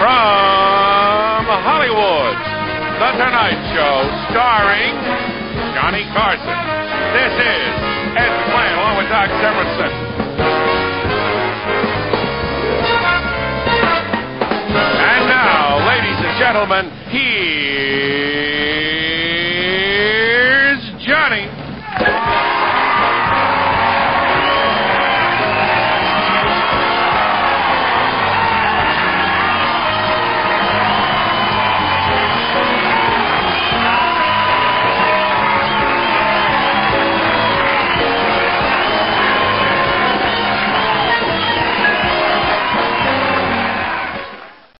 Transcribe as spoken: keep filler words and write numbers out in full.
From Hollywood, The Tonight Show, starring Johnny Carson. This is Ed McMahon, along with Doc Severinsen. And now, ladies and gentlemen, here